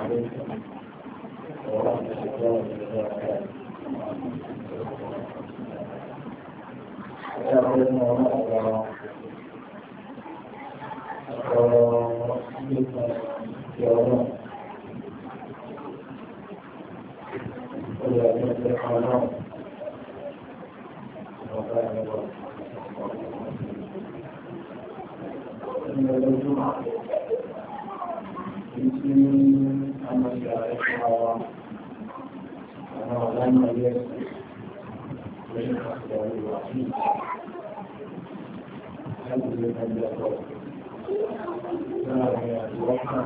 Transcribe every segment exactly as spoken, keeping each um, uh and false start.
عليكم ورحمة الله وبركاته. يا علم الله يا الله ولا يمسك الله وكان الله إن الجمعة يمكن أن يشاركها أنا لم يسمع من أخبار الوحيد هل من يقول لا هي الوحى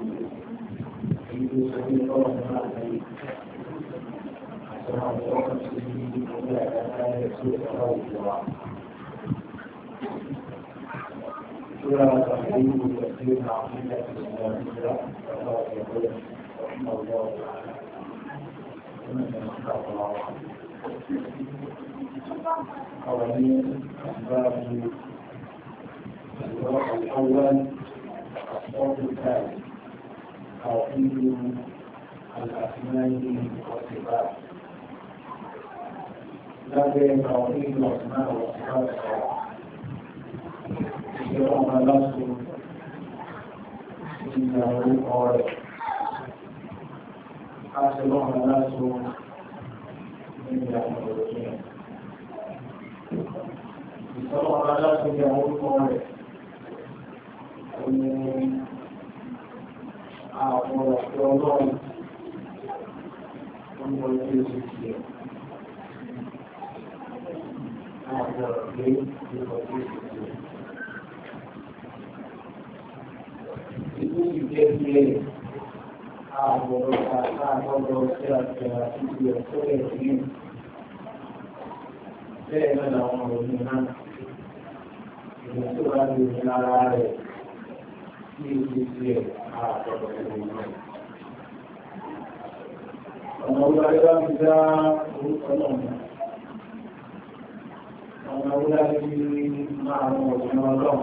في سبيل الله عليه السلام عليكم ولا يسوء الله سورة تحريم تفسير عقيدة الإسلامية الله يقول رحمه الله تعالى ومن الله قوانين أسباب الوقت الأول الصوت الثالث توحيد الأسماء والصفات لكن توحيد الأسماء والصفات يوم لست إنه قال حسبه لست من يعملون يسرع لست يعود قال أني أعطوا احترام ثم يجلس أعطوا الدين بخصوص itu jadi awal awal proses itu proses ini saya nak menggunakan itu lagi menarik ini dia awal proses kalau orang bisa bertolong kalau orang ini mahu menolong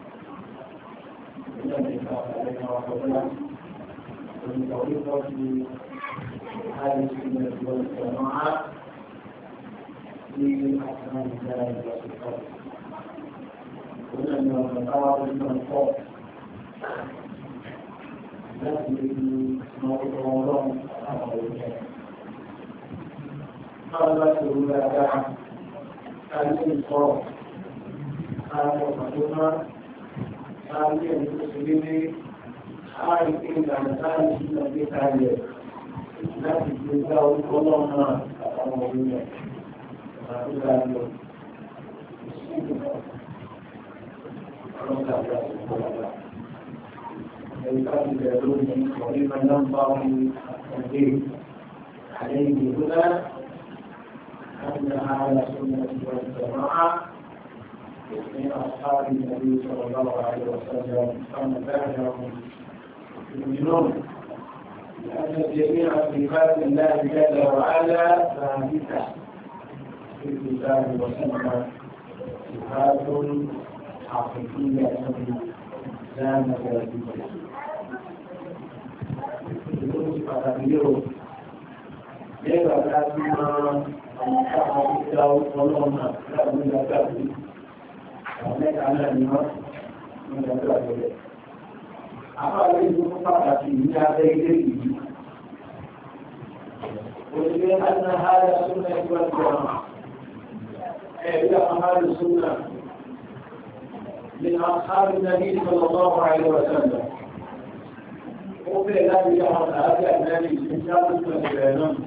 ومن طريقة هذه السنة والجماعة في أحكام الله والصفات ومن المقاصد من الخوف لكن موضوع قال سهولة الإنصاف هذا مطلوبا هذه المسلمين خارج إلى مسائل التي تعلم لكن تجاوز كلنا أمورنا وتجاوز فيكاد يدرون ولمن ينبغي التنبيه عليه هنا أن على سنة والجماعة من أصحاب النبي صلى الله عليه وسلم كما كانوا يؤمنون لأن جميع صفات الله جل وعلا ثابتة في الكتاب والسنة صفات حقيقية لا مجازية بدون صفة غيره كيف تأتينا أن تعمل الدعوة والله لا من ذكره وهناك على الناس من ذكره أقول لكم فقط من هذا الشيء ويقول أن هذا السنة والجماعة إلى أهل السنة من أصحاب النبي صلى الله عليه وسلم وفي ذلك يعرف هذا النبي من شاب الإسلام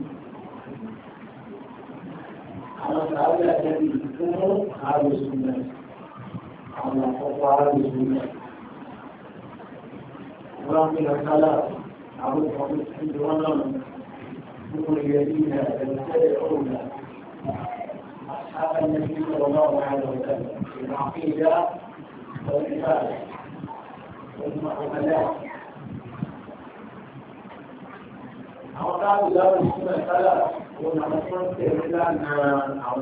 على هذا الذي يكون أهل السنة على أهل السنة ورحمة الله أبو بكر الصديق يقول الذين يتبعون أصحاب النبي صلى الله عليه وسلم في العقيدة والعبادة والمعاملات أوقات دار السنة ثلاث ونحن إعلان أو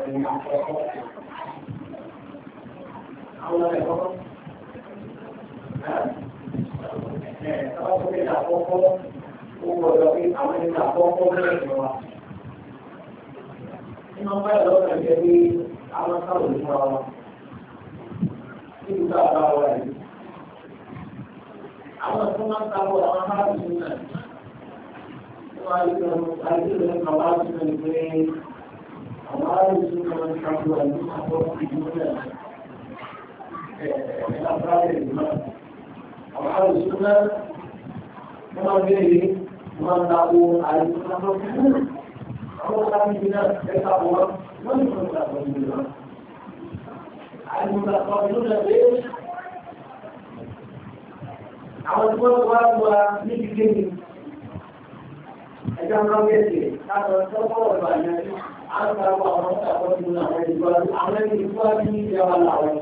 أو لا يفضل àwọn tó kéde àkọ́kọ́ ó gbọ́dọ̀ pé àwọn ẹni àkọ́kọ́ bẹ̀rẹ̀ fún wa. nínú ọgbà ìlú ọ̀sẹ̀ jẹ́ pé àwọn sáwọn ìfún wa níbi tá a bá wà yìí. àwọn tó máa ń sábọ̀ àwọn aráàlú náà wọ́n á yí lọ àyè lọ ní àwọn aráàlú náà pé àwọn aráàlú náà ń sábọ̀ àyè àkọ́kọ́ ìlú náà. Àwọn àrùsùnà wọ́n bèèrè wọ́n dáwó àrùsùnà lọ́pùpù. Àwọn ọ̀sáàmìnà ẹ̀ka wọ́n wọ́n ní ọ̀sá ọ̀gbìnà. Àrùsùnà ọ̀gbìnà bèèrè. Àwọn tí wọ́n wá wá níbi kéde. Ẹjọ́ ń rọ́gẹ́sì láwọn tọ́pọ̀ ọ̀rọ̀ àyàrí. Àwọn àwọn àwọn ọ̀gbìnà àwọn ìgbà àwọn ìgbà ní ìjọba làwọn.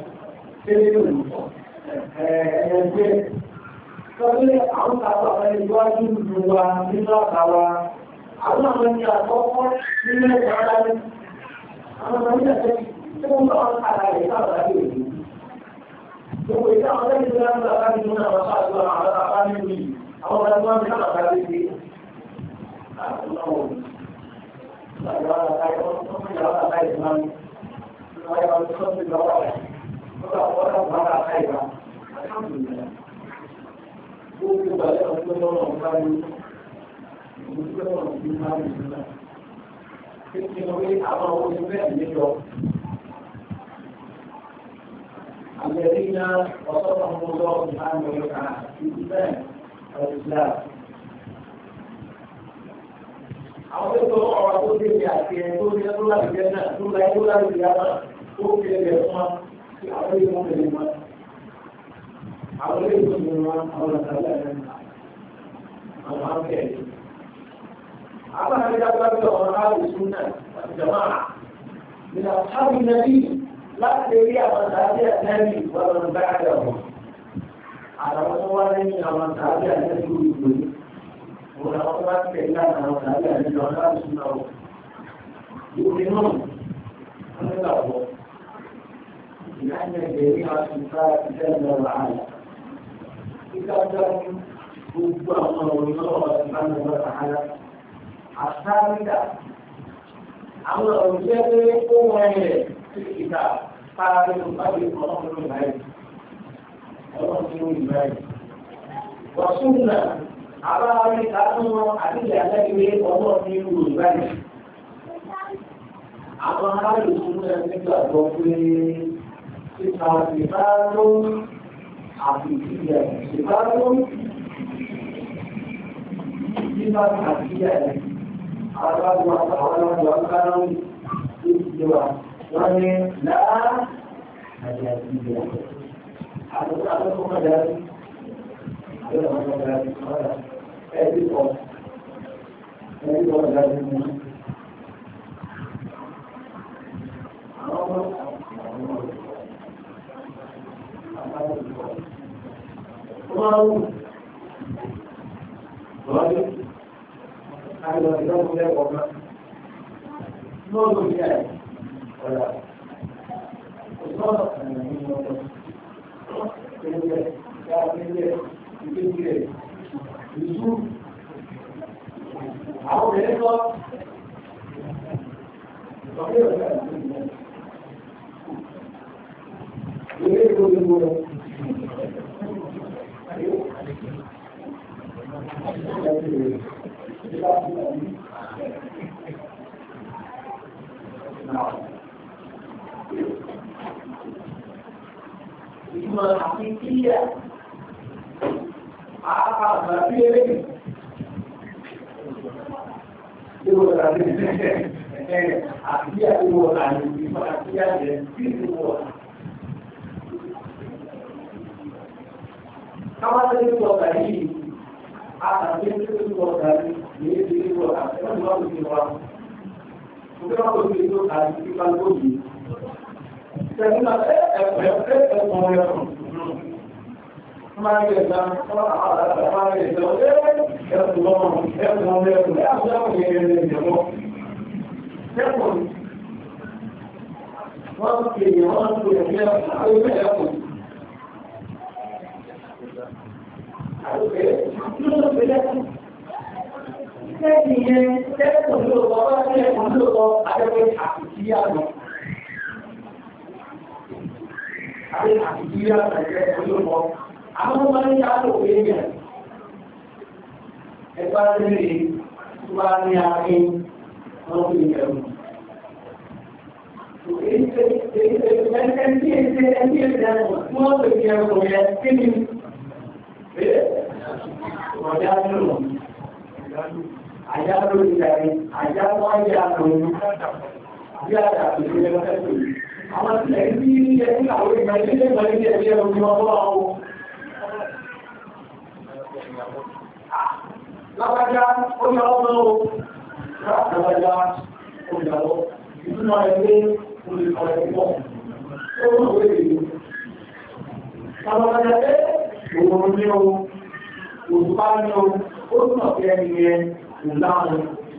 Ẹ̀ẹ́dẹ́ sọ́lé àwọn àwọn àwọn ìwájú ìlú wa nínú àkàwà àwọn àwọn ìyà àkọ́kọ́ nínú ẹ̀kọ́ aláwọ̀ àwọn ọmọ ìyà tẹ́ tí wọ́n bá wọn kàrà rẹ̀ sáàbà ní èdè gbogbo ìta àwọn tẹ́lẹ̀ tó láti láti láti nínú àwọn sáàbà àwọn àbá nínú yìí àwọn ọmọ ẹgbẹ́ wọn ní àwọn àbá lè ṣe láti lọ́wọ́ láti wá àtàkì wọn tó fún ìyàwó àtàkì wọn wọ́n yà wọn tó fún ìyàwó àtàkì orang marah saya, alhamdulillah. Bukan banyak orang orang baru, bukan orang baru juga. Kecuali apa orang juga ni tu. Amerika, orang orang Islam mereka, Islam, Islam. Apa tu orang tu dia dia tu dia tu lagi dia tu lagi tu lagi dia tu dia dia semua. Àwọn ilé wọn lè máa àwọn ilé ìwọ̀n lè máa àwọn àtàlẹ́ ẹ̀rẹ́ àwọn akẹ́ẹ̀ẹ́. Àwọn akẹ́ẹ̀ẹ́ ọ̀rọ̀ àrùsùn náà àti jama'a nínú àtàrí nàbí láti rí àwọn àtàrí àtẹ́rí wọ́n bá àjọ̀wọ̀. Àwọn tó wá ní àwọn àtàrí àtẹ́rí olùgbò wọn àwọn tó wá tẹ̀lé àwọn àtàrí àtẹ́rí ọ̀rọ̀ àrùsùn náà yóò rí náà wọ́n ní àwọ̀. لأن جميع الصفات جل وعلا إذا كان ربما الله سبحانه وتعالى الثابتة أمر أوجد قوة في الكتاب قال القدر ورحمة العين ورحمة العين وسنة على ذلك أنه أدل عليه ورحمة العين أما هذه السنة مثل صفات حقيقية صفات صفات حقيقية أراد وأراد وأراد استواء وهي لا مجازية هذا هذا هو مجازي هذا هو مجازي هذا هذا هو هذا هو مجازي Mau, boleh, kalau kita boleh orang, mau boleh, boleh. Kalau ini boleh, boleh, kalau ini boleh, itu, aku boleh kok. Boleh boleh. Boleh boleh boleh. Ìmọ̀ àkíkíyà àpapọ̀ àti eré ìwọ̀n àti àkíyà ìwọ̀n àti ìmọ̀ àkíyà jẹ́ sí ìwọ̀n. Káwọn tó ń sọ kàrí àtàkì tó ń sọ kàrí ní èdè ìwọ̀n àti ẹ̀rọ ìwọ̀n ti wà. Òkè máa kò sí ìlú àti ìpá lóòjì. Ṣẹ̀gbọ́n ẹ̀fẹ̀ ẹ̀fẹ̀ ẹ̀fẹ̀ ọ̀rẹ́rùn. Máa ń gẹ̀ẹ́ta, máa ń gẹ̀ẹ́ta, ẹ̀fẹ̀ lọ́rùn, ẹ̀fẹ̀ ọ̀rẹ́rùn, ẹ̀fẹ̀ ọ̀rẹ́rùn ìjọba. Ṣẹ́kùn, wọ́n ń pè é, wọ́n ń pè é, ẹ̀fẹ̀ ẹ̀fẹ̀ kí ló ń pè lẹ́kùn. Lẹ́yìn yẹn, lẹ́kùn ló lọ, wọ́n ti lẹ́kùn ló lọ, àjẹ́pẹ́ àkùtíyà lọ. Àbí àkùtíyà àjẹ́pẹ́ ló lọ. Àwọn ọmọ ní àlò pé yẹn. Ẹgbẹ́ rẹ̀ tó bá ní àárín wọn fi yẹ̀rù. Èyí ṣe èyí ṣe ẹni tí èyí ṣe ẹni tí èyí ṣe ẹ̀rọ tí wọ́n pè ní ẹ̀rọ yẹn kí ni? Ọ̀dá lóòrùn. Àjá lórí ìdarí, àjá wọ́n yá lóòrùn. Bí àjà ìṣẹ́ lọ́fẹ́ pè. Àwọn tí ẹ̀rí tí ilé ní àwọn ìgbà ilé ìgbà ilé ẹ̀rí ẹ̀rọ ni wọ́n bọ́ àwọn. Lábájá, ó yọ ọmọ o. Lábájá, ó yọ ọmọ. Ìtúnmọ̀ ẹgbẹ́ olùkọ́ ẹ̀kọ́. Ó wọ́n wé ìlú. Lábájá pé òun ní o, òṣùpá ní o, ó túnmọ̀ pé ẹni yẹn kò láàrín.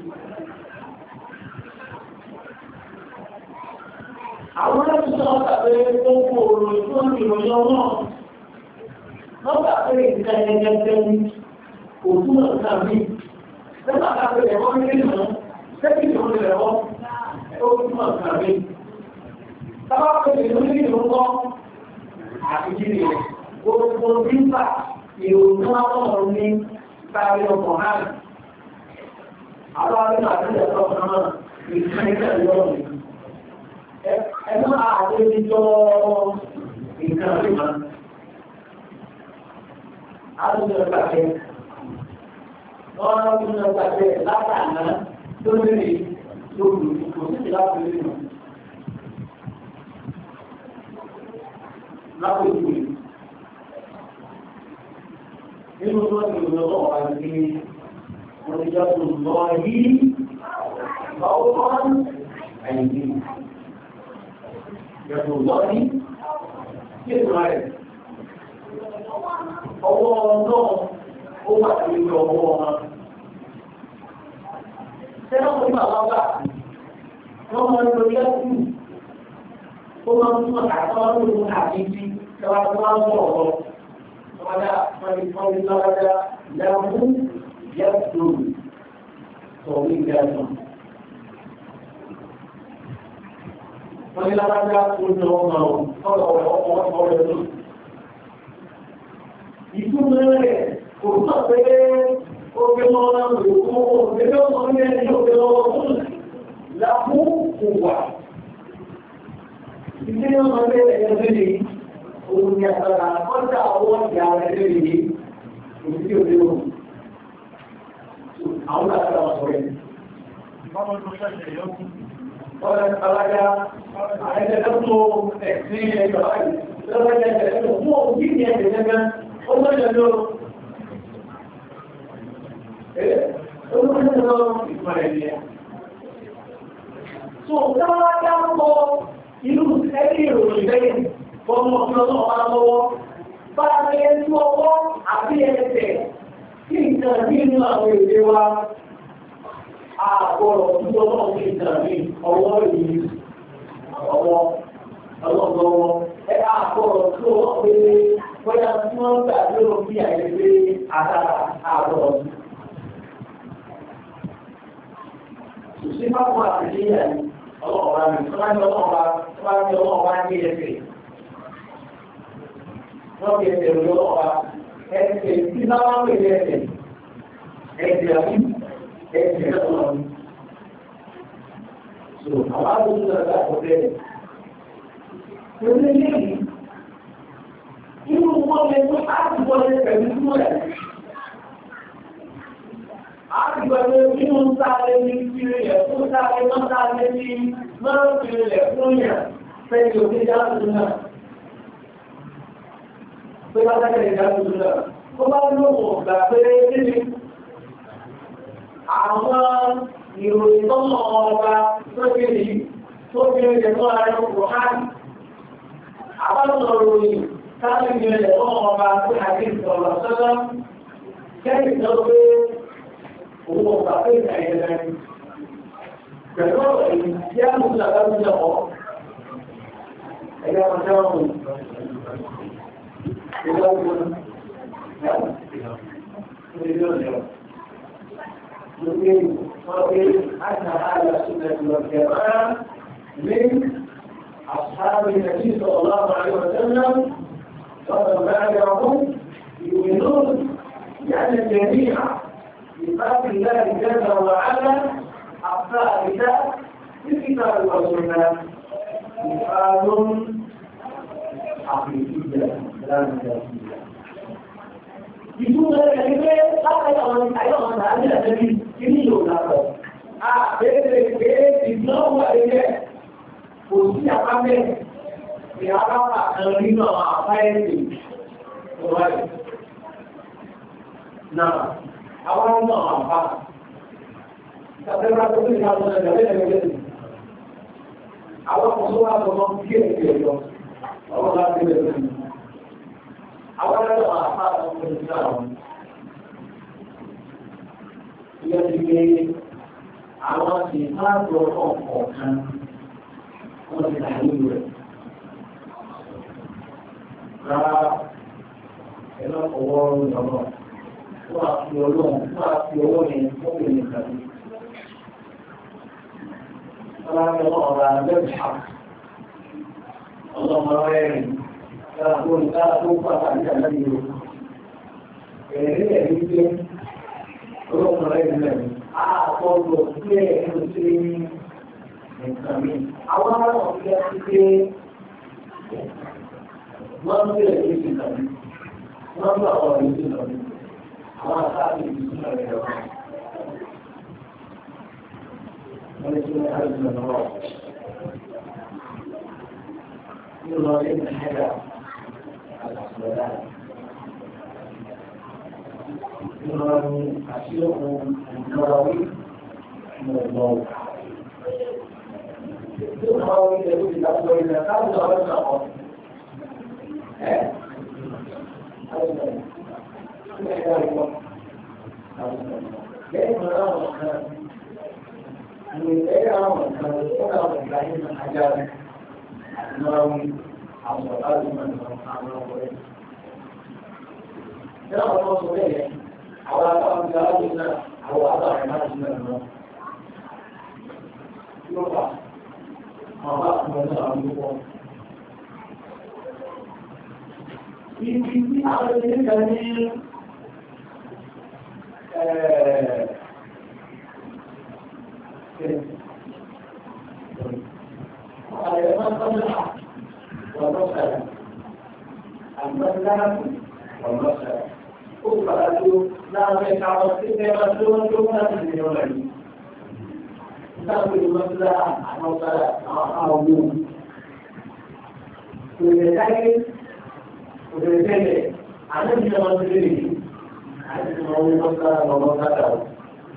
Àwọn ẹ̀sùn ọ̀tà pé ó kó oòrùn tó ń ìròyìn ọmọ. Wọ́n gbà pé ìgbẹ́ ẹgbẹ́ ní òtúnmọ̀ ìsàmì. Lẹ́gbà káàkiri ẹ̀kọ́ ní ìlú, sẹ́kì ìlú ẹ̀kọ́, ó túnmọ̀ ìsàmì. Tábà pé ìlú ní ìlú kọ́, àti jírí rẹ̀, gbogbo nípa ìròyìn ọmọ ní sáré ọkọ̀ náà. Àwọn arìnrìn àti ẹ̀kọ́ náà, ìsìn ìjọ́ ẹ̀mọ́ àwọn ìjọ ìkan ríma àtúnjọ ìpàdé wọ́n tún lọ pàdé látàná tó lórí lórí kò sí láti rí mọ̀ lápòjú rẹ̀ nínú tó ti lọ lọ́wọ́ àti wọ́n ti jọ́ tó lọ yìí báwọn àìdí Yàtọ̀ lọ́ní, kí ètò rẹ̀, ọwọ́ náà ó wà ní ọwọ́ wọn. Tẹ́lá mú bàbá bá, wọ́n máa ń lo lẹ́kùn, ó máa ń túnmọ̀ àtọ́ lóòrùn àti tí tẹ́wà tó máa ń bọ̀ ọ̀rọ̀. Wọ́dá, wọ́n ni lọ́wọ́dá, lẹ́kùn, yẹ́kùn, sọ̀rọ̀ ìgbẹ̀rún. Wọ́n ní lábájá oúnjẹ ọmọ ọ̀rọ̀ ọ̀rọ̀ ọ̀rọ̀ ẹ̀lú. Ìtúnmọ̀ rẹ̀ kò sọ pé ó gbé mọ́ ọ̀rọ̀ òkú ọmọ ní ẹni ó gbé lọ́wọ́ fún lápú kò wà. Ìdí ní ọmọ ilé ẹ̀yẹ lórí ohun ni àtàrà ọjà ọwọ́ ìyá rẹ̀ lórí yìí, òun tí ó dé ohun. Àwọn àtàrà ọ̀sọ̀ rẹ̀. Báwọn tó ṣẹ̀ṣẹ̀ yọ́kú. Ọ̀rẹ́ alájá, àìjẹ́ tó ẹ̀sìn ẹgbẹ̀ báyìí, lọ́wọ́ jẹ́ ẹ̀sìn fún òbí ní ẹ̀sìn gẹ́gẹ́, ó mọ́jẹ̀ lọ. Ẹ́ ó mọ́jẹ̀ lọ ìpàrẹ̀ ní ẹ̀. So, dáwọ́ já ń kọ ìlú ẹgbẹ̀ ìròyìn lẹ́yìn, fọ́nmọ̀ tí ọlọ́ ọ̀pá lọ́wọ́, bá ẹgbẹ̀ tí ọwọ́ àbí ẹ̀ẹ́sẹ̀ kí nǹkan bí inú àwọn èdè wa àgbọ̀rọ̀ tí ọlọ́run ní ìdàmí ọwọ́ yìí ọwọ́ ọlọ́gbọ́wọ́ ẹ àgbọ̀rọ̀ tí ó pé bóyá tí wọ́n gbà lóòrùn bí àìlègbé àdára àgbọ̀rọ̀ sí. Ṣùsí bá fún àtìlẹ́yà ní ọlọ́ọ̀bá mi, tó bá ní ọlọ́ọ̀bá tó bá ní ọlọ́ọ̀bá ní ẹsẹ̀. Wọ́n fi ẹsẹ̀ lórí ọlọ́ọ̀bá ẹsẹ̀ tí bá wá pè ní ẹsẹ̀ ẹsẹ̀ àbí ẹ̀sìn ẹ̀sùn ọ̀rọ̀. So, àwọn àdúgbò náà kò bẹ̀rẹ̀. Pẹ̀lú eléyìí, inú wọn lè tó láti wọlé pẹ̀lú súnmọ́ ẹ̀. A ti gbẹ̀rẹ̀ nínú sáré ní kiri ẹ̀ fún sáré mọ́ sáré ní mọ́rọ̀ kiri ẹ̀ fún yàn pẹ̀lú òkè jáàtù náà. Pé bá dákẹ́ jáàtù náà. Ó bá lóòwò gbà pé kíni àwọn ìròyìn tó mọ̀ ọba tó kéré tó kéré jẹ́ tó ara ẹ̀kọ́ hàn. Àbálọ̀ ìròyìn káàkiri ìrìnlẹ̀ tó mọ̀ ọba tó àti ìsọ̀rọ̀ sọ́lọ́ kẹ́rì tó pé òun ọ̀pá pé ìrìnlẹ̀ pẹ̀lú ọ̀rọ̀ èyí tí a mú ìlànà ìjọ ọ̀ ẹgbẹ́ ọjọ́ ọ̀run ìjọ ọ̀run مليون يوم يمكن وقيل أن هذا السنة والجماعة من أصحاب النبي صلى الله عليه وسلم ومن بعدهم يؤمنون بأن الجميع بفضل الله جل وعلا الثابتة في الكتاب والسنة صفات حقيقية لا مجازية. بدون ذلك حتى لو تعلم عن النبي يميل له. آه بيت بيت يبلغ عليه وفي أمامه في أربعة أمرين وعفايته. نعم. أولا ما عفا. تقدر تقول هذا الجبل awak semua belum fikir itu. Awak tidak betul. Awak ada apa yang berjalan? Ia juga awak sifat berokok-okan. Awak tidak hidup. Kalau kalau orang orang, awak orang, awak orang yang mungkin tadi. كلام الله على الحق اللهم وين لا تقول لا توقف عن النبي هي يمكن روح غير النبي أقول لك المسلمين من كمين أولا أقول ما نقول لك النبي ما نقول لك النبي ما صار النبي ولكن هذا المرض يرى إن الحياة الأصلات يرى أشياء النراوي من الموت النراوي يقول الأصل إذا كان ضرر نقص هذا هذا كيف نرى من أيام كان يقرأ إبراهيم الحجاج النووي أو سؤال من سبحانه لا أقول صحيح أو أقول كلامنا أو أضع عمادنا يقع ما بقى من أمره في في على ذلك والمسألة المسألة والمسألة أخرى لا يتعرض إلا مسؤول ثم تنزل تأخذ المسألة المسألة أو ويتكلم ويتكلم عن المسألة عن المسألة والمسألة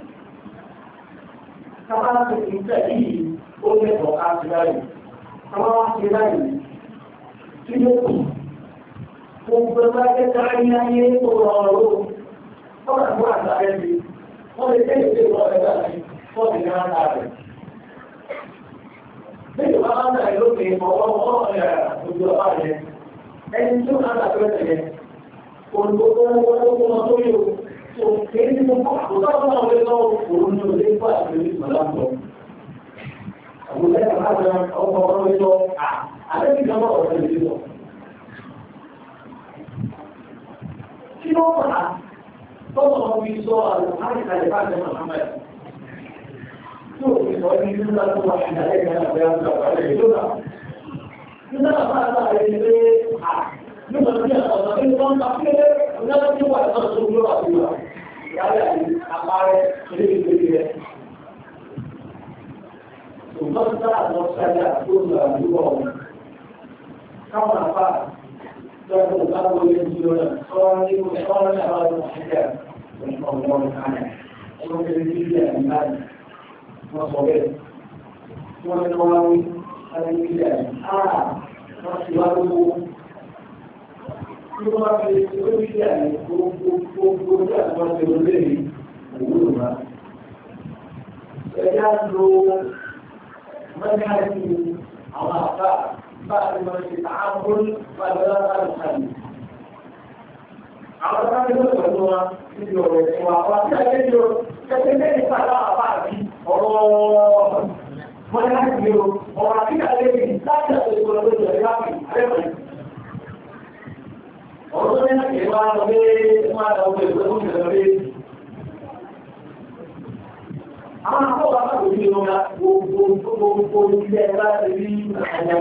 كما تنتهي أولئك وقعت ذلك كما ذلك سيكون وبركة عينيه وراءه طبعا واحد عندي ولكن يقول ذلك فضل عن ذلك بيبقى أنا يقول لي موضوع الدعاء أن شو أنا أقول والبطولة والبطولة كيف يمكن أن يكون هناك ملامه أقول لك هذا أو مرة على كذا مرة تجده شنو طلع طلع في سؤال هذا اللي بعد محمد شوف سؤال يقول لك واحد عليك أنا بيان عليه شو كذا هذا اللي يقول لك هذا الكلام تقول ولا تقول هذا الصورة يعني أقارب شريك كبير ومسألة مسألة كل يوم كما قال لكن قالوا ينزلون صواني وصواني على المحجاب رحمه الله تعالى ومن الجزية الإيمان وصوبه ومن الواوي على الإيمان آه وصوابه ثم في الإيمان وقوة وصوبه وقوة فجعلوا منهج على أخطاء بعد ما يتعامل ولا الحل àwọn tó bá ní lọ́sọ̀ pẹ̀lú wọn níbi ọ̀rọ̀ ẹ̀sìn wa wá sí ayé ní o ṣẹ́ṣẹ́ lẹ́yìn pàdé àwọn àbá àbí ọ̀rọ̀ wọn láti ní o ọ̀rọ̀ àti ìdálé yìí láti àti ìgbòho lójú ẹ̀ láti àrẹ́pẹ̀. ọ̀rọ̀ tó ní láti wá lọ pé wọ́n á lọ pé ìwé tó ń lọ pé àwọn akọ́wà bá kò ní ìrọ̀lá gbogbo gbogbo ilé ẹ̀ láti rí àjá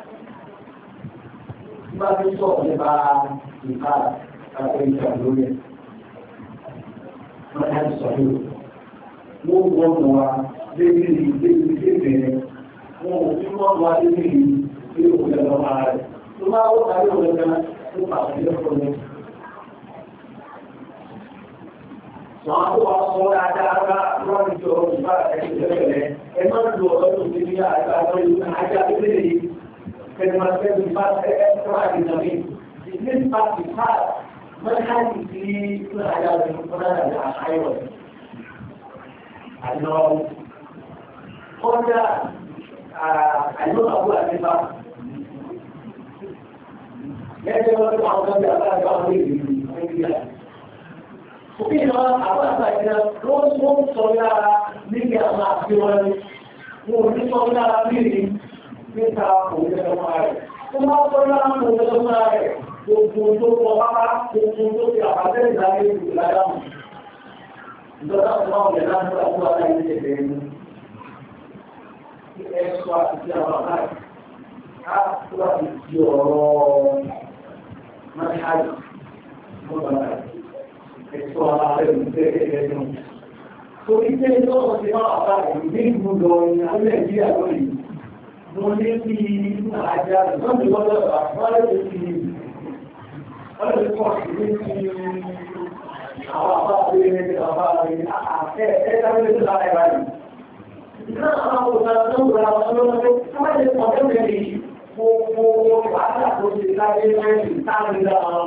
bá fi sọ̀rọ̀ nípa ìka àti ìka lórí ẹ̀. wọ́n á sọ̀rọ̀ wọ́n wọ́n mọ̀ wá débi débi débi rẹ̀ wọ́n ò fi wọ́n wá débi ilé òkú ẹ̀ lọ́wọ́ rẹ̀ tó bá wọ́n kárí òun gan tó pàṣẹ lẹ́kọ̀ọ́ rẹ̀. wọ́n á wá sọ dáadáa wọ́n ti jọ ìbá ẹ̀ṣẹ̀ lẹ́lẹ̀ ẹ má lu ọ̀rọ̀ tó ti ní àgbà àwọn ìlú ajá lélẹ̀ yìí kẹ́ni máa fẹ́ bí bá ẹ ẹ fúnra ìdàmí ìdílé pàtì káà mọ́tàkì sí fún ajá rẹ̀ fún ajá àṣàyọ̀ àná kọjá àìlú àbúrò àtẹ́fà lẹ́gbẹ̀ẹ́ wọn tó àwọn ọ̀gá àgbà àwọn ìlú nàìjíríà. Òfin náà àwọn àgbàjá ló ń sọ lára níbi àwọn àfihàn ní wọn ò ní sọ lára níbi níta òun ẹ̀rọ rẹ̀. Wọ́n máa sọ lára òun ẹ̀rọ rẹ̀ gbogbo tó kọ pápá gbogbo tó fi àbájẹ́ ìdáyé ìlú ládámù. Ìjọba tó máa wọlé láti wá fún ara ilé ẹgbẹ́ ẹni. Ẹ sọ àti àwọn àbáyé. Ká tó wà ní ti ọ̀rọ̀ máṣáàjì lọ́gbà rẹ̀. Ẹ̀sọ́ ara rẹ̀ ń tẹ́ ẹgbẹ́ ẹnu. Torí pé lọ́wọ́ ti máa bá ẹ̀rù ní ìgbùdọ̀ ní Nàìjíríà lónìí. Mo ní kí àjá ìjọ́bí lọ́dọ̀ àpárẹ́ tó ti wọ́n lè pọ̀ sí ní ti àwọn àpáàrẹ́ ẹgbẹ́ àpáàrẹ́ àfẹ́ ẹgbẹ́ tó lára ẹ̀rọ yìí. Ìgbà àwọn òṣèlú tó ń ra ọ̀ṣọ́ lọ́wọ́ pé wọ́n lè pọ̀ tẹ́lẹ̀ yìí gbogbo wàhálà tó ti láyé lẹ́yìn táàrí lára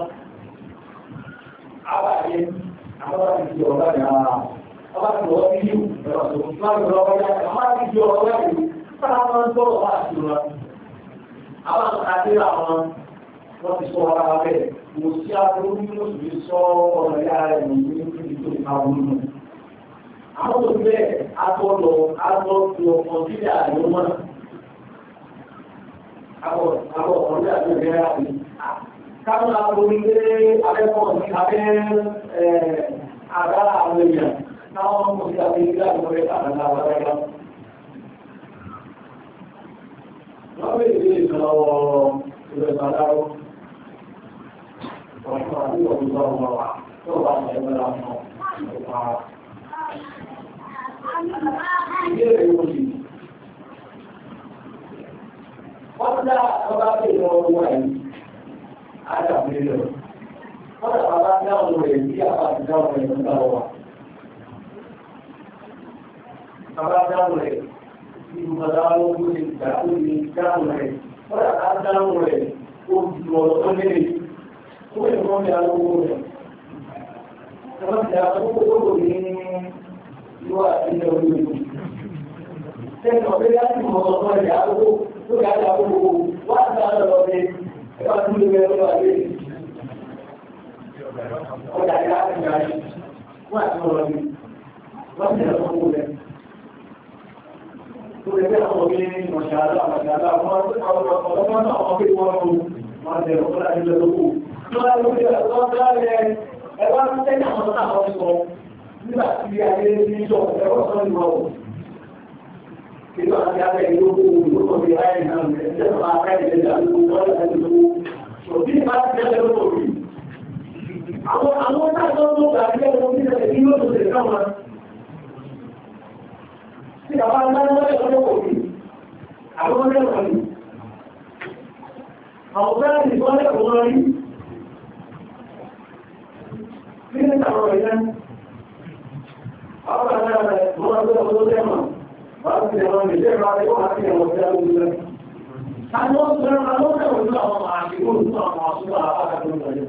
àbáyé àwọn àti ọ̀gá ni ara ọba tí wọ́n ti yíò ẹ̀rọ tó ń láti lọ ọjà àwọn àti ìjọ ọ̀gá yìí sára wọn gbọ́rọ̀ wá sí wọn àwọn àti àwọn wọ́n ti sọ ara bẹ́ẹ̀ mo sí àbúrú ní oṣù tí sọ ọ̀rọ̀ ìyá rẹ̀ ní ìlú níbi tó ká wọn nù. àwọn tó bẹ́ẹ̀ agbọ́dọ̀ agbọ́dọ̀ ọkọ̀ sílẹ̀ àyọ̀mọ́ àbọ̀ àbọ̀ ọ̀rẹ́ àti ìrẹ́ra mi. Káwọn àpòrí pé akẹ́kọ̀ọ́ ní abẹ́ àgbára àwọn èèyàn táwọn mọ̀ sí abẹ́ ìgbà ìwọ̀rẹ́ àgbàlá àwárẹ́gbá. Wọ́n bèèrè ilé ìsọ̀lọ́wọ́ ìrẹ̀sàdáró. Ọ̀pọ̀ àti ọ̀pọ̀ ọmọ wa tó bá ṣe ẹgbẹ́ra mọ́ ọ̀pá. Ìbéèrè òjì. Wọ́n dá ọba pé ìwọ̀n wà yìí. Àjàmílẹ̀. Wọ́n dà bàbá dáhùn rẹ̀ bí àbá ti dáhùn rẹ̀ nígbà wà. Bàbá dáhùn rẹ̀ bí bàbá lóògùn ní ìgbà tó ní dáhùn rẹ̀. Wọ́n dà bá dáhùn rẹ̀ ó ju ọ̀rọ̀ tó lé tó lè mọ́ ní alówó rẹ̀. Wọ́n ti àkókò tó kò ní ìlú àti ilẹ̀ orí ìlú. Sẹ́yìn ọ̀pẹ́ láti mọ̀ ọ̀sán rẹ̀ àkókò tó yà á àkókò wá sí àlọ́ lọ́dẹ. Ẹgbà tó lè bẹ̀rẹ̀ lọ́wọ́ àgbé ọjà ìlà àti ìrìnàjò wọ́n àti ọ̀rọ̀ mi wọ́n ti ẹ̀rọ fún ọgbẹ̀. Tó lè bẹ̀rẹ̀ ọmọ mi ní mọ̀ṣàlá àmàṣàlá ọlọ́pàá náà ọmọ pé wọ́n mú wọn ti ẹ̀rọ fún àjíjọ lókù. Tó bá ló fi ẹ̀rọ lọ́rẹ̀ ẹgbà tó tẹ́lẹ̀ àwọn náà wọ́n sọ nígbà tí ayé ní ìjọ ẹ̀rọ sọ́ọ́ ìwọ̀ Kita ada yang dulu dulu berlain dalam dalam apa yang dalam dulu dalam dulu. Jadi pas dia dulu. Awak awak tak tahu tak dia mungkin ada dulu tu sama. Siapa nama dia dulu? Aku mana lagi? Awak dah di mana lagi? Ini tak boleh. Awak ada mana tu tu sama. Wọ́n ti ẹ̀rọ ìjẹ́ ìrọ̀ àríwọ̀ àti ẹ̀wọ̀n tí a ló ń lẹ́. Àwọn ọ̀sán àwọn ọ̀sán òun àwọn àṣíkò ní àwọn àṣíkò àpáta tó ń lọ.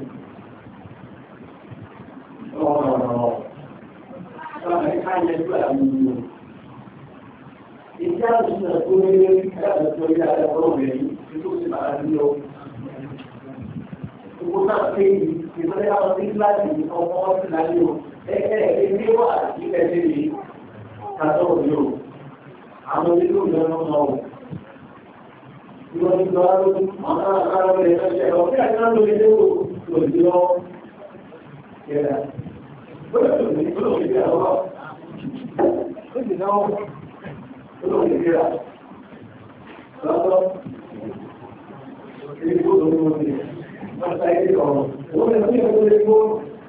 Ọ̀rọ̀ ọ̀rọ̀ ìkáyẹ̀ tó àwọn ìlú. Ìjẹ́ àṣíkò tó ní ẹgbẹ̀rẹ̀ tó rí àjẹ́kọ̀ọ́ rẹ̀ yìí tó sì bàrá ní ọ. ó náà pé ìpínlẹ̀ àwọn tí láti ọmọ ọdún láyé o ẹ̀ẹ́ ilé wà nílẹ̀ lè kàtọ́ òní o àwọn ilé òní ọmọ ọmọ o ìwọ̀n ìgbà lórí àwọn ará rẹ̀ lọ́sẹ̀ ọ̀fẹ́ àti láti lórí ilé o lòdì lọ yẹ̀dà gbọ́dọ̀ tó ní gbọ́dọ̀ ní ìgbà lọ́wọ́ ó sì náà gbọ́dọ̀ ní ìgbà lọ́wọ́ ilé gbọ́dọ̀ ní wọ́n ti wọ́n ta ilé ọ̀rọ̀ wọ́n lè fún ìwọ̀n ilé gbọ́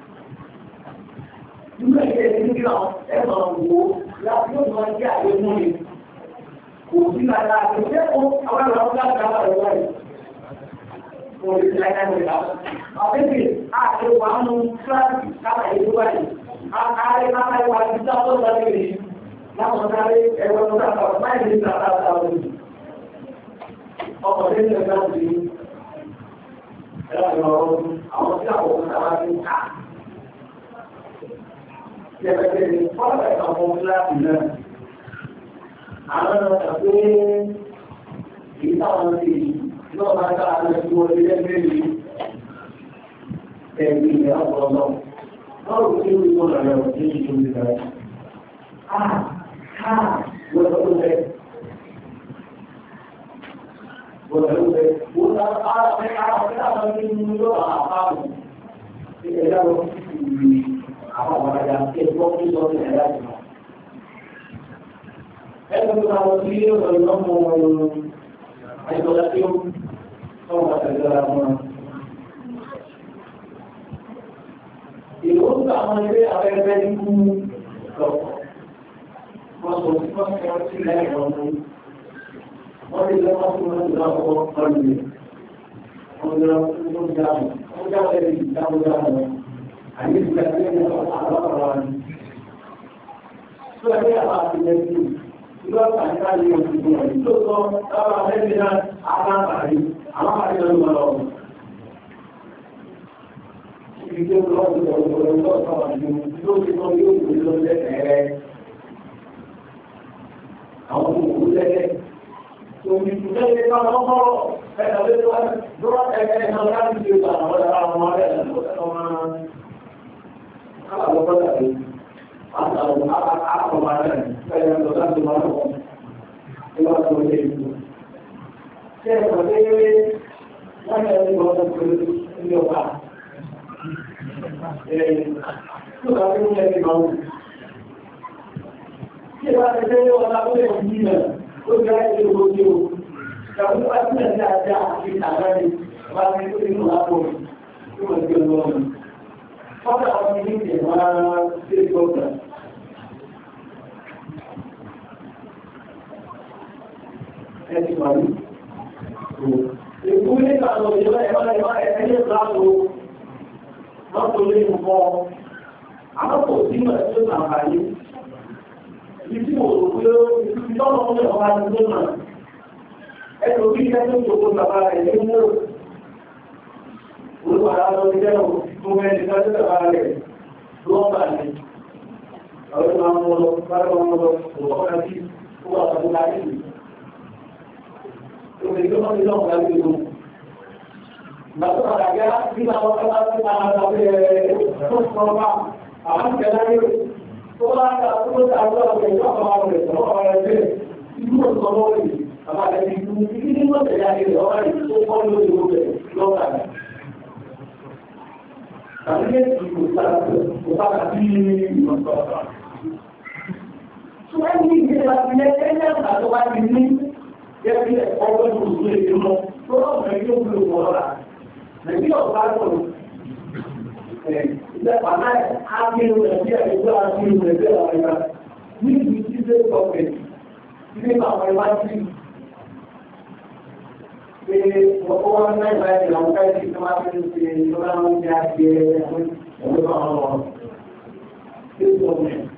nígbà tí ẹni nígbà ẹ máa wò láti yóò máa jẹ́ àyè mú ni kò sí lára àti ṣé ó àwọn àwọn ọ̀gá àgbà wà lọ́wọ́ yìí kò lè ti láyé àgbà àbẹ́bí àti wà nù kíláàsì káàkà ìlú wáyé àárẹ̀ káàkà ìwà àti sábọ̀ sáré yìí láwọn sáré ẹ̀rọ tó dáa kọ̀ láì ní sàrà sáwọn ọkọ̀ tó ń lọ láti ẹ̀rọ ìrọ̀rùn àwọn tí àwọn ọ̀gá wá sí ká Jẹ́bẹ̀ẹ́ ni fọ́lẹ̀ àwọn kíláàsì náà. Àwọn ọ̀sán pé ìtàwọn ti lọ́ọ̀ máa ká àwọn ẹ̀sùn orí lẹ́gbẹ̀ẹ́ rí ẹ̀gbẹ̀ ìyá ọ̀pọ̀lọ́. Wọ́n rò kí ó rí wọ́n rẹ̀ ní ìṣòro ìgbà rẹ̀. Ah! Ah! Wọ́n tó fẹ́. Wọ́n tó fẹ́. Wọ́n tó fẹ́ ara fẹ́ àwọn ẹni ló àpapọ̀. Ìjẹ́jà lọ sí ìlú. Àwọn ọmọ ẹ̀dá tí ó gbọ́ fún ìṣọ́jú ẹ̀dá ìgbà. Ẹgbẹ́ tó máa tí ó lọ lọ́mọ àìsọ́lá tí ó tọ́wọ́ àtẹ̀lẹ́ra wọn. Ìwọ́n tó àwọn ilé afẹ́fẹ́ ní kú lọ́pọ̀. Wọ́n sọ sí wọ́n sí wọ́n sí lẹ́yìn ọdún. Wọ́n lè lọ́wọ́ fún wọn lọ́wọ́ ọdún. Wọ́n lọ́wọ́ fún wọn jáwọ́. Wọ́n jáwọ́ lẹ́yìn ìjáwọ́ jáwọ́. Àyè ìgbà tí ó ń lọ àwọn ọ̀rọ̀ ni. Tó ẹgbẹ́ àwọn àtìlẹ́sì, ìlú ọ̀pá nípa ní òṣìṣẹ́ rẹ̀. Tó sọ táwọn abẹ́bí náà aláǹfààní, àwọn àti ọdún lọ. Ibi tí ó lọ sí ọ̀rọ̀ ọ̀rọ̀ ọ̀sán àti ló ti sọ yóò gbé lọ lẹ́sẹ̀ rẹ̀. Àwọn òkú lẹ́lẹ̀. Tòmí ìtúlẹ̀ ká lọ́kọ́ ẹ̀ka lọ́wọ́ ẹ̀ka ẹ̀ka láti ṣe ìgbà àwọn ọ̀rọ̀ àwọn ọmọ rẹ̀ lọ́wọ́ kalau bapak tadi, atau apa apa kemarin saya sudah kemarin, itu seperti itu. Saya seperti mana yang bapak beri nyoba, eh, sudah punya di bawah. Kita ada orang boleh begini, sudah itu begitu. Kalau pasti ada ada kita ada, orang itu itu lapor, itu begitu. Pada orang ini dia masih berdoa. Ini baru. Ibu ini kalau dia emang emang ini selalu masuk info. Apa posisi itu sampai ini? Itu itu itu kalau orang orang itu mana? Eh, kita itu cukup apa ini? Olùpàdánù ìjẹ́nà fún ẹni tàbí tàbí rẹ̀ lọ́pàá ní àwọn ìmọ̀ àwọn ọmọ bára wọn lọ òkọ́nà sí fún àtàkùn láti ìlú. Òkè tó mọ́ sí lọ́pàá láti ìlú. Bàtọ́ àdàgá bí àwọn ọmọ sí àwọn àtàkùn rẹ̀ tó sọ́pàá àwọn ìjẹ́lá yóò tó bá ń ta tó tàbí àwọn ìjọba àwọn rẹ̀ sọ́pàá rẹ̀ bẹ́ẹ̀ ìlú ọ̀sọ́mọ́ rẹ̀ àbájẹ́ ìlú ìdí ní mọ́ tẹ̀lé àti rẹ̀ ọ̀rẹ́ tó kọ́ lórí ọ̀rẹ́ lọ́pàá rẹ̀. Tapi itu bukan lagi masalah. Cuma ini kita punya kena satu kali ini dia tidak orang musuh itu, orang mereka belum orang. Nanti orang pun, eh, kita pandai ambil dia itu ambil dia orang. Ini mesti dilakukan. Ini apa yang pasti? Orang lain baik lakukan di tempat ini, orang jadi orang itu boleh.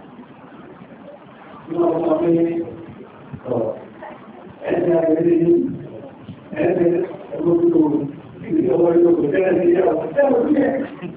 Cuma kami, oh, ada ini, ada itu, itu orang itu berjalan dia, saya boleh.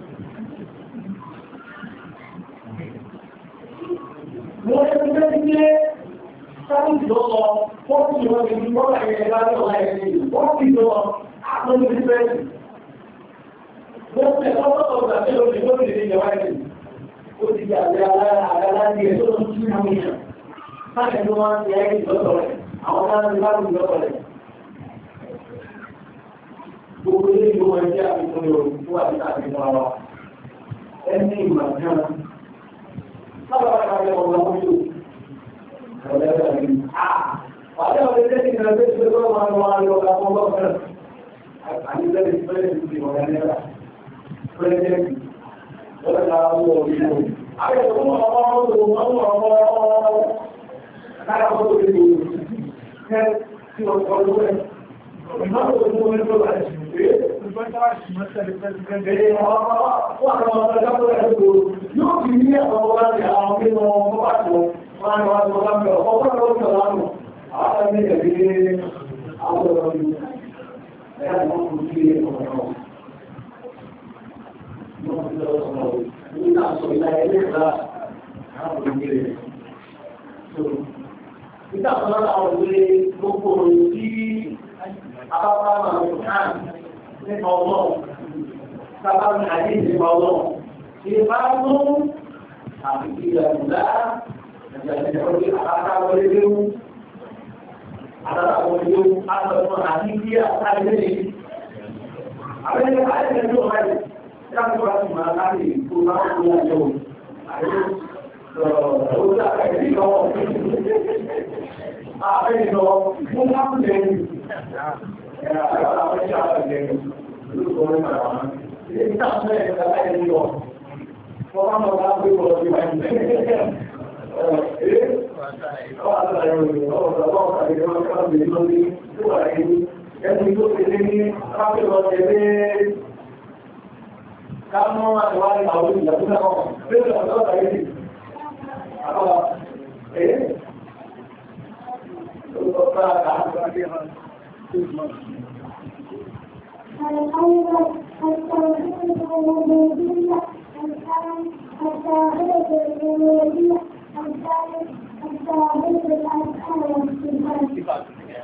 Boleh berjalan dia. Sekarang juga, orang juga di bawah yang ada orang ini, orang juga akan berjaya. Wọ́n fẹ́ lọ́wọ́ ọ̀gá tí ó ti lórí ìdíje wáyé. Ó ti di àgbẹ̀ alára ní ẹ̀ tó ń tún àwọn èèyàn. Sáàkì ló máa ń ti ẹ́ ìjọ́sọ̀ rẹ̀. Àwọn náà ń bá ìjọ́sọ̀ rẹ̀. Gbogbo ilé ìlú wọn jẹ́ àfikún yòó fún àti àfikún ara. Ẹni ìmọ̀ kan. Sábà bá kàwé ọ̀gá wọn yóò. Ọ̀gá ẹ̀rọ ni. Wàá ọ̀gá ẹ̀rọ ti kìlọ̀ pé ṣe tó máa ń wá lọ ọ̀gá fún ọgbọ́n náà. Àti bẹ́ẹ̀ ni bẹ́ẹ̀ ni ti ọ̀gá ẹ̀rọ. Bẹ́ẹ̀ ni ọ̀gá ẹ̀rọ wọ̀ ìlú. Àwọn ẹ̀rọ tó máa ń wọ́n tó máa ń wọ̀ ọ́ kára wọ́n tó lè lò ó. Tí wọ́n kọ́ ló wẹ̀. Ìmọ̀ tó tó wọ́n tó wà ní yóò fi ní àwọn láti àwọn nínú ọmọ pàtó wọn ni wọ́n tó bá mẹ́ ọ̀pọ̀ lọ́wọ́ tó lánà àwọn ẹgbẹ́ ẹgbẹ́ àwọn ọ̀rọ̀ yìí ẹ̀yà wọ́n kò sí ọ̀rọ̀ náà wọ́n fi lọ́wọ́ sọ̀rọ̀ nígbà sọ ìlà ẹgbẹ́ ìlà àwọn òṣèré rẹ̀ nígbà tó lọ́nà àwọn ìwé gbogbo tí abáwá máa ń kàn nípa ọlọ́run sábà ní àdé nípa ọlọ́run ṣe bá mú àti ìyàwó àjàjẹ̀kọ́ ní àkàkà wọlé léwu àtàrà wọlé léwu àtàrà àti ìdí àtàlẹ́ àbẹ́lẹ́ àyẹ̀kẹ́ tó wáyé káàkiri wá sí máa láti ìkó máa ń kó àjọ àyẹ̀kọ́ ọ̀rọ̀ àkàkẹ́ ìlọ́wọ́ àbẹ́lẹ́ lọ fún lápùlẹ̀ ẹ̀rọ àwọn àwọn ìṣẹ́ àtàlẹ́ lórúkọ orí màá wọn. Ilé ìtàkùn ẹ̀ ẹ̀ka láyé ní ọ̀. Wọ́n máa ń lọ bá gbé bọ̀ sí wáyé. Ee, ọwọ́ àtàlẹ́ òyìnbó ọ̀rọ̀ ọ̀rọ̀ ọ̀rọ̀ ìjọba ọ̀rọ̀ ìjọba lórí tó wà láyé ní ẹni tó ti lé ní káfí lọ sí ilé kámọ́ àtiwárí àwọn ìyàwó náà lórí ọ̀rọ̀ ọ̀rọ̀ ayé ní. Àbọ̀ ee, ó bá a kà á. الأول التوحيد الربوبية، الثاني التوحيد الألوهية، الثالث التوحيد الأسماء والصفات.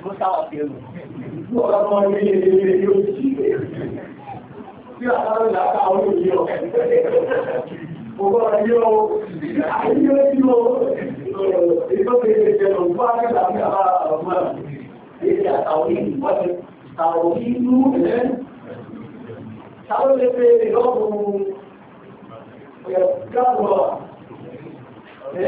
Tí a bá ń là ká orí òní ọ̀kẹ́ gbogbo ọ̀rọ̀ yóò ayé yóò ìtọ́kẹ́ ìjẹ̀lọ̀ fún akẹ́lá ní àbá ọ̀gbọ́n èdè àtàwọn ìwọ́sẹ̀ àwọn ìlú ẹ̀ táwọn lè fẹ́ ìlọ́gbùn ẹ̀gbọ́n ẹ̀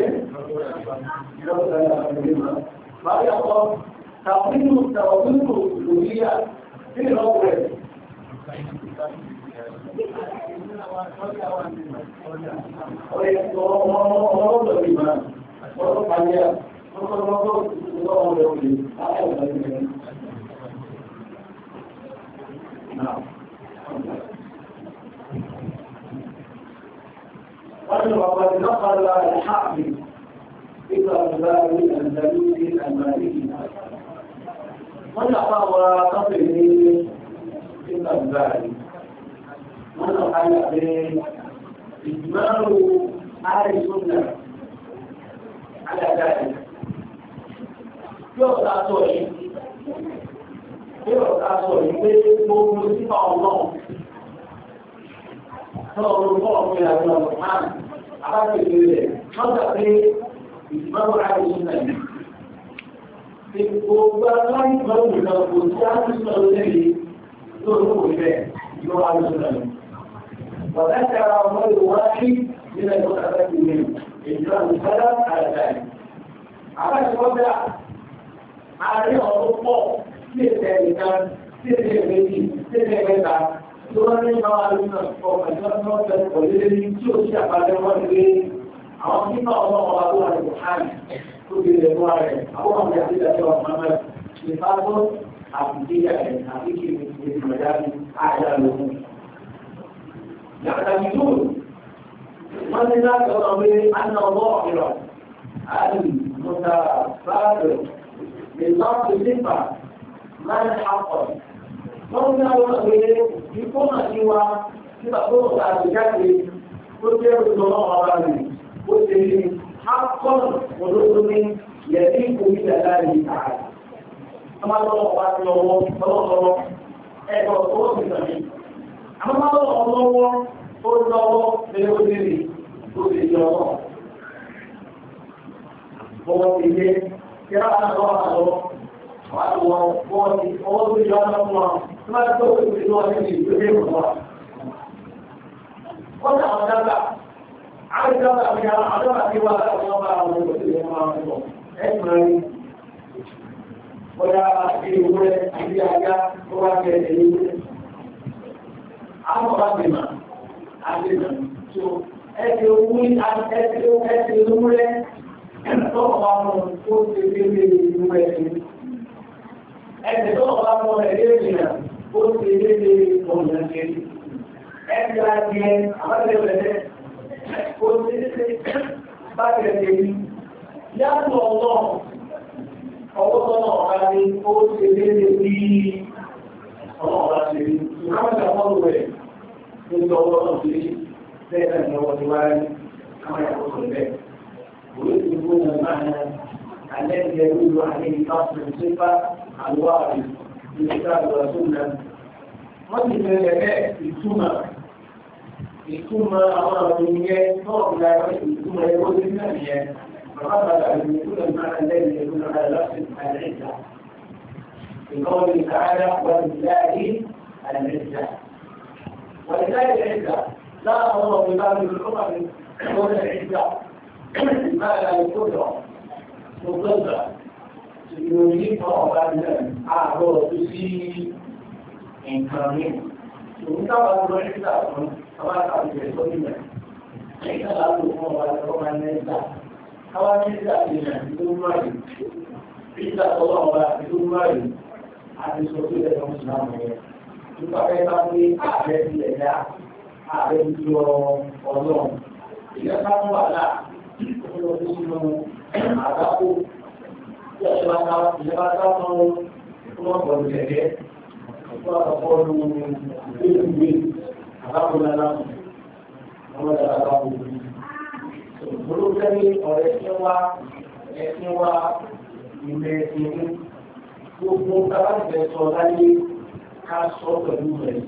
ìlọ́gbùn báyà kọ́ tàwọn ìlú tàwọn ìlú lòmíyà sí ìlọ́gbùn rẹ̀ ọ̀rẹ́ ọmọ ọmọ ọ̀dọ̀ ìgbà ọ̀rọ̀ pàdé ọ̀rọ̀ ọ̀rọ̀ ọ̀rọ̀ ọ̀rọ̀ وقد نقل الحاكم إلى أخبار الأندلسي المالكي ونقل قبله إلى أخبار ونقل إجمال أهل السنة على ذلك يوضع صحيح يوضع صحيح gbogbo sípa ọlọ́run tọ́lọ̀ orúkọ ọ̀pọ̀ ìlànà ọ̀pọ̀ àbájẹ̀ rẹ̀ lọ́gbà pé ìgbàwọ̀ àìsùn náà ti gbogbo aláì gbàwọ̀ ìlànà kò sí àìsùn náà lórí lórúkọ ìbẹ̀ ìgbàwọ̀ àìsùn náà وذكر غير واحد من المتقدمين إجراء السلف على ذلك على الوضع على الرقوع في ذلك Tẹ́lẹ̀ méjì, tẹ́lẹ̀ mẹ́ta, tó wọ́n ní máa wà nínú ọ̀pọ̀ ìjọba ọ̀pẹ̀ pọ̀lẹ́lẹ́ ní tí ó ṣe àpàdé wọ́n gbé àwọn nípa ọmọ ọmọ tó wà ní Buhari tó gbé lẹ̀ fún ààrẹ, àwọn ọmọ ìyá sí ìdájọ́ ọ̀pọ̀ ní fáfọ́ àbùdíyà ẹ̀ àti kí ní ìgbìmọ̀dá ní àyà lókun. Yàtà ìlú, wọ́n ní láti ọ̀nà pé a ní ọmọ ọ̀pẹ̀rọ̀, àti mọ̀tà fáàbẹ̀, lè lọ́pẹ̀ nípa máa ń hapọ̀. Wọ́n ní àwọn ọ̀gbẹ́ ìfọ́nà sí wa nígbà tó ń ta àgbéjáde tó jẹ́ òṣèlú ọ̀rọ̀ rẹ̀ ó ṣe ní hapọ̀ olóòtú ní yẹ̀dí ìkòmí dàda yìí tààrà. Wọ́n máa lọ́wọ́ wá sí ọwọ́ lọ́wọ́lọ́wọ́ ẹ̀kọ́ tó ń sàn mí. Àwọn ọlọ́wọ́ ó lọ́wọ́ lé ó lé rí ó lè yọ ọ́. Bọ́wọ́ ti lé kí á lọ́wọ́ àlọ́ àwọn wọ́n ti ọwọ́ tó yọ ọ́ lọ́wọ́ tí wọ́n tó tó ti lọ́wọ́ sí ìlú ilé ìwọ̀n. Wọ́n ní àwọn dábà àwọn dábà àti àwọn dábà tí wọ́n bá wọn bá àwọn òṣèlú wọn máa ń bọ̀ ẹ̀sùn rí. Bọ́dá àti ìwúrẹ́ àti àjá tó wá kẹ́ ẹ̀yẹ ìwúrẹ́. Àwọn ọba ti mà àti mà tó ẹ̀sẹ̀ owó ẹ̀sẹ̀ ẹ̀sẹ̀ ìwúrẹ́ tó ọba mọ̀ tó ti fi lé ìwúrẹ́ sí. Ẹ̀sẹ̀ tó ọba mọ̀ ẹ̀yẹ ìrìnà ó ti lé lé ọ̀nà kiri. Ẹ̀sẹ̀ àti ẹ̀ àbájẹ́bẹ̀rẹ̀ ó ti lé bájẹ̀ kiri. Yàtọ̀ ọlọ́run ọwọ́ tọ́nà ọ̀gá ní ó ṣe léde bí ọlọ́ọ̀gá ṣe rí. Ìrámẹ́ta wọ́n rẹ̀ ní ọwọ́ náà ṣe rí bẹ́ẹ̀ ní ọwọ́ ti wáyé ní àwọn ìyàwó tó bẹ́ẹ̀. Òwe ti gbó ní ọmọ àná alẹ́gbẹ̀ẹ́ lórí àlẹ́ ìfásitì sípà àlùwárí ní ìta àlùwà tó nà. Wọ́n ti bẹ̀rẹ̀ bẹ́ẹ̀ ìtumọ̀ ìtumọ̀ àwọn ọ̀rọ̀ yẹn náà gba ìtumọ̀ ẹ̀rọ ní náà yẹn. فقبل أن يكون المعنى الذي يكون على لفظ العزة في قوله تعالى ولله العزة ولله العزة لا الله بباب الأمم ولا العزة ما لا يقدر مضلة يريد الله أعرض تسي إنكارين ومتابعة العزة كما قال في السنة ليس له هو العزة Àwọn nígbà ìrìnà ìlú márùn-ún, nígbà ọlọ́ọ̀wà ìlú márùn-ún, àti sọ́tò ẹ̀rọ ìsìlámù rẹ̀. Nípa ẹgbà pé ààrẹ ti ẹ̀dá, ààrẹ ti lọ ọlọ́run. Ìyẹ́ ká mú àlá, ọlọ́ tó sínú àdápò, tí ọ̀ṣẹ́ bá ká ìjọba ká mọ́ wọn pọ̀ lẹ́gẹ́, ọ̀pọ̀ àpapọ̀ ọdún ìgbé àbábọ̀ lára, àwọn àbábọ̀ olóògbé ọ̀rẹ́ tí wá ẹ̀sìn wá ilẹ̀ ẹ̀sìn ní gbogbo káwàtẹ̀ sọ láyé ká sọ pẹ̀lú rẹ̀.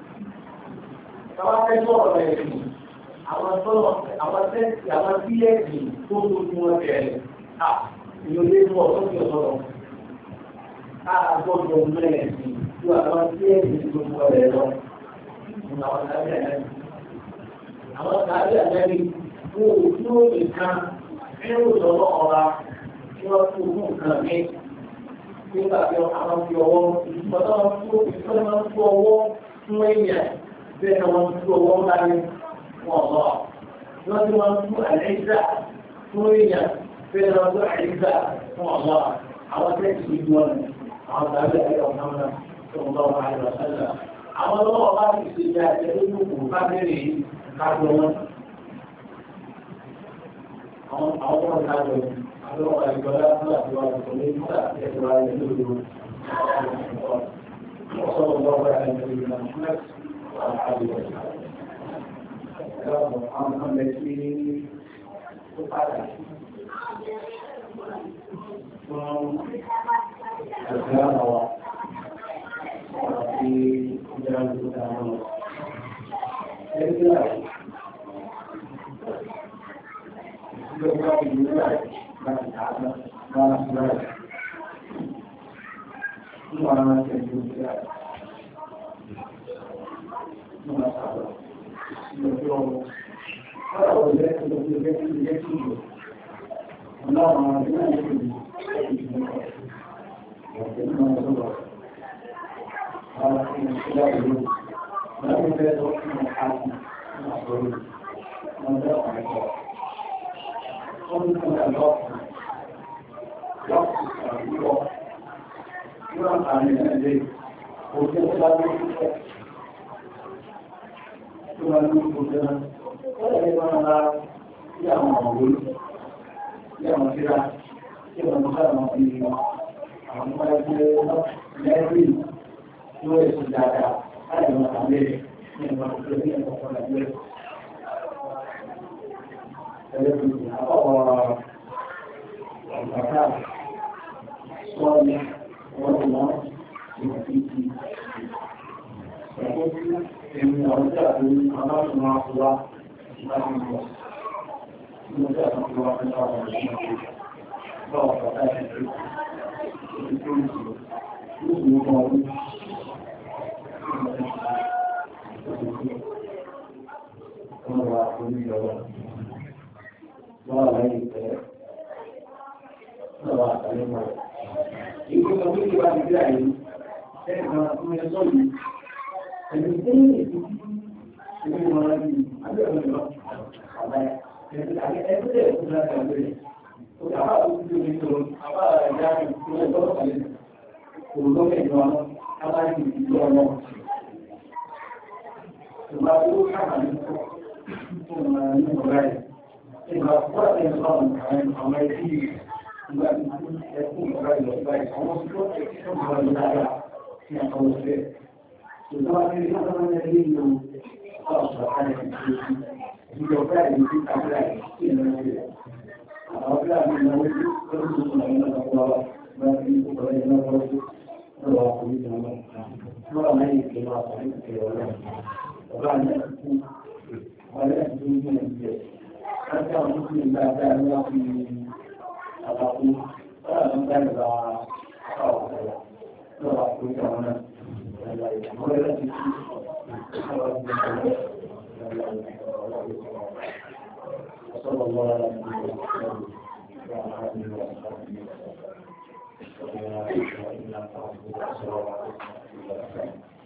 Káwàtẹ̀ sọ ọ̀rọ̀ ẹ̀sìn àwọn tọ́lọ̀ àwọn tẹ́sì àwọn tí ẹ̀sìn tó tó tí wọ́n tẹ̀lẹ̀ à ìlòlé mú ọ̀tọ́ tí ọ̀sọ̀rọ̀. A gbọ́dọ̀ mẹ́ẹ̀sìn tó àwọn tí ẹ̀sìn tó mú ọ̀rẹ́ lọ. Àwọn tàbí àjẹ́bí. Àwọn tàbí àjẹ́bí ojú nǹkan nínú ìjọba ọ̀ra tí wọ́n tó mú nǹkan ní nígbà tí àwọn fi ọwọ́ ìfọ́nà tó ìfọ́nà tó ọwọ́ fún èèyàn bẹ́ẹ̀ ni wọ́n tó ọwọ́ láyé wọn lọ. Wọ́n tí wọ́n tó àlẹ́gbà fún èèyàn bẹ́ẹ̀ ni wọ́n tó àlẹ́gbà fún ọ̀lọ́. Àwọn tẹ́sí ìlú wọn àwọn tàbí àyè ọ̀nà náà tó ń bá wọn àyè ọ̀sán. Àwọn ọlọ́wọ́ bá ti ṣe ìjà ìjẹ́lógún kò bá bẹ̀rẹ̀ kájọ wọn. Àwọn ọmọ ìdájọ́ àwọn ọmọ ìgbọ́lá fún àti wà ní ọmọ ìgbọ́lá àti ẹ̀kọ́ ayé lórí wọn. Ọ̀sán ọmọ ọmọ ìdájọ́ ìgbìmọ̀ ṣúlẹ̀ àti àbíwọ̀. Ẹ̀rọ àwọn ọmọ ẹ̀kí tó padà fún ẹ̀kọ́ àwọn àti ìjọba ìgbìmọ̀ àwọn ọmọ. Ẹgbẹ́ Ìjọba ìlú rẹ̀ láti àádọ́ máa ń rẹ̀. Ní wọ́n máa ń tẹ̀lé ìlú rẹ̀. Ní wọ́n sàbọ̀. Ní ọjọ́ ọmọ. Ọ̀rọ̀ òjẹ́ tó lọ sí ẹgbẹ́ tí ó jẹ́ kí ìlú. Ọ̀nà àwọn ọmọ ìlú rẹ̀ kò ní ìlú rẹ̀. Ọ̀pẹ̀ ní wọ́n sọ̀rọ̀. Àwọn ìṣẹ́lá ìlú. Wọ́n ń bẹ́ẹ̀ lọ sí ọ̀pọ̀ àti ọ̀pọ̀ àti Ọdún àlọ́pù, lọ́pù àríwọ̀, yóò àárín ẹ̀lẹ́ òjò tó bá ní ìṣẹ́ tó bá ní òjò náà. Ó lè máa ra sí àwọn ọ̀wọ́, sí àwọn síra, sí àwọn ọmọ àwọn ìrìnà, àwọn ọmọ ẹgbẹ́ lẹ́rìn tí ó lè ṣe dáadáa láì máa tàbí ní ìwà òjò ní ẹ̀kọ́ ẹgbẹ́. أو الزكاة صالح والله يؤتيه يقول èmi àwọn tí a ti aláṣùn máa fún wa láti mọ̀. Mo jẹ́ àtàkùn wa fún àwọn ìṣẹ́ báwọn pàtàkì ìṣẹ́ ìṣẹ́ ìṣẹ́ ìṣẹ́ ìṣẹ́ ọdún. Wọ́n wà orí ìjọba. Wọ́n wà láyé ìtẹ́. Wọ́n wà àtàlẹ́ mọ́. Ìgbésọ̀ tó ti wá ti dé àyè ẹ̀kan fún ẹ̀sọ́ yìí. Ẹni tí ní èsì ìwé ìmọ̀ra ní àbẹ̀wò ìlọ. Àbáyé. Ẹni tí ẹ̀kú láti àbẹ̀rẹ̀. Ó kà á tó ti di ìṣòro. Àbá ẹ̀yà ìṣòro ẹ̀kọ́ kàlẹ̀. Kò lọ́kẹ̀ ìjọ ọmọ. Abáyé ìjọ ọmọ. Ìgbà tó kàkà ní ọ̀rẹ́. Ìgbà tó kàkà ní ọmọ ẹbí ìgbà tó ẹkùn ọ̀rẹ́ ìlọ ìgbà ìṣòro tó ẹ̀kọ́ ìgbà lára ní àwọn òṣèré. Ìjọba ní ìjọba ní ilé ìlú ọ̀ṣọ́ àti ìṣòro. Ìjọba ìlú tí kàkà sí ìlú rẹ̀. Àwọn ọ̀gá àmì ìnáwó tí ó ń sọ àwọn ọ̀gá wa bá ti ń sọ ẹ̀yìn náà wọ́n tó lọ́wọ́ ọkùnrin ìjọba. Wọ́n wà láyé ìjọba àti ìjọba. Ọ̀gá ní ẹ̀kú ọ̀rẹ́ ìlú ní ẹ̀jẹ̀. Láti àwọn tó ń gba dáa ní wọ́n fi àbàkú. Wọ́n àwọn ọ̀gá ìgbà àwọn ọ̀gá lọ́wọ́ ọkùnrin ìjọba náà. Wọ́n rẹ̀ ti fi àwọn ọ̀gá وصلى الله على نبينا محمد وعلى اله وصحبه وسلم.